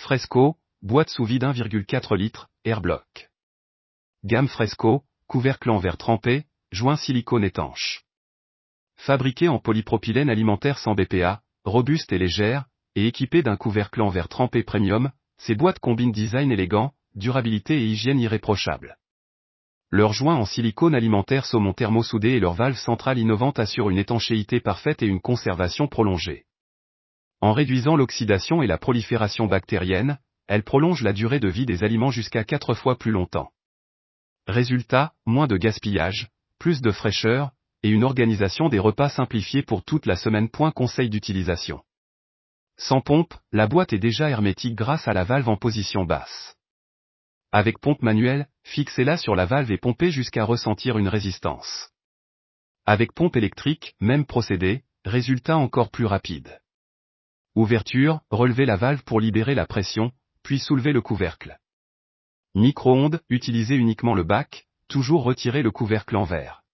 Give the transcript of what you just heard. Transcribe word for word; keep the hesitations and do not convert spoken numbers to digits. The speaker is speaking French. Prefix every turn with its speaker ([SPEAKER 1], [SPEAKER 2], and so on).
[SPEAKER 1] Fresco, boîte sous vide un virgule quatre litres, Airblock. Gamme Fresco, couvercle en verre trempé, joint silicone étanche. Fabriquée en polypropylène alimentaire sans B P A, robuste et légère, et équipée d'un couvercle en verre trempé premium, ces boîtes combinent design élégant, durabilité et hygiène irréprochable. Leurs joints en silicone alimentaire saumon thermosoudé et leur valve centrale innovante assurent une étanchéité parfaite et une conservation prolongée. En réduisant l'oxydation et la prolifération bactérienne, elles prolongent la durée de vie des aliments jusqu'à quatre fois plus longtemps. Résultat, moins de gaspillage, plus de fraîcheur, et une organisation des repas simplifiée pour toute la semaine. Conseil d'utilisation. Sans pompe, la boîte est déjà hermétique grâce à la valve en position basse. Avec pompe manuelle, fixez-la sur la valve et pompez jusqu'à ressentir une résistance. Avec pompe électrique, même procédé, résultat encore plus rapide. Ouverture, relevez la valve pour libérer la pression, puis soulevez le couvercle. Micro-ondes, utilisez uniquement le bac, toujours retirez le couvercle en verre.